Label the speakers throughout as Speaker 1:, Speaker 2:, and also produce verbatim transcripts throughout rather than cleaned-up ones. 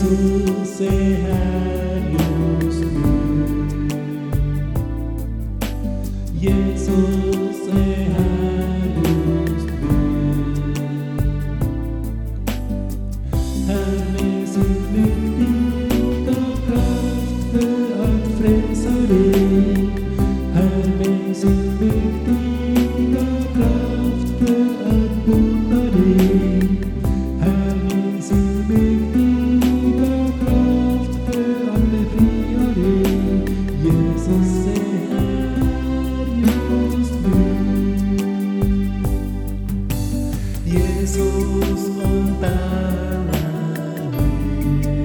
Speaker 1: Jesus är här just nu. Jesus är här just nu. Här med sin mäktiga kraft för att frälsa dig. Här med sin mäktiga kraft för att bota dig. Här med sin mäktiga kraft för att befria dig. Jesus är här just nu. Jesus omtalar dig.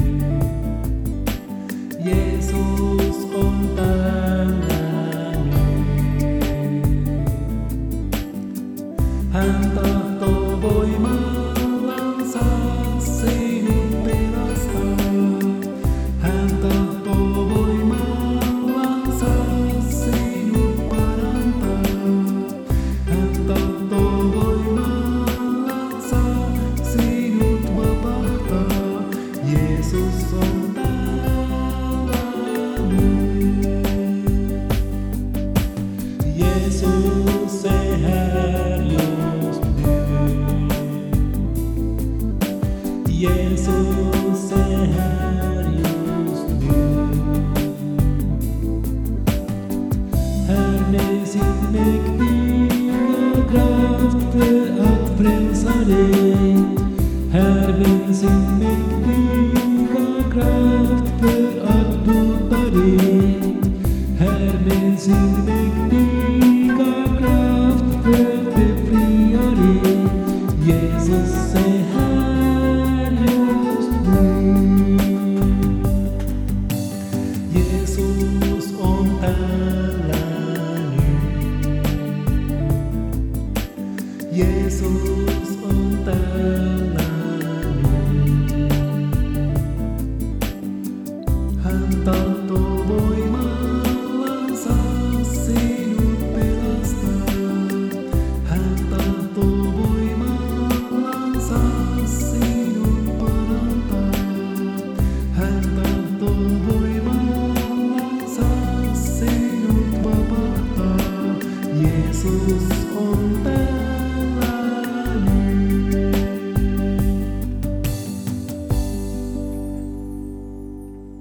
Speaker 1: Jesus omtalar dig. Hän tahtoo voimallansa sinut pelastaa. Hän tahtoo voimallansa sinut parantaa. Hän tahtoo voimallansa sinut vapahtaa. Jeesus on täällä nyt. Jeesus är här just nu. Jesus är här just nu. Här med sin mäktiga kraft för att frälsa dig. Här med sin mäktiga kraft för att bota dig. Här med sin mäktiga kraft för att befria dig. Jesus är här just nu. Jesus omtalar nu. Jesus omtalar nu. Hän tahtoo voimallansa sinut pelastaa. Hän tahtoo voimallansa sinut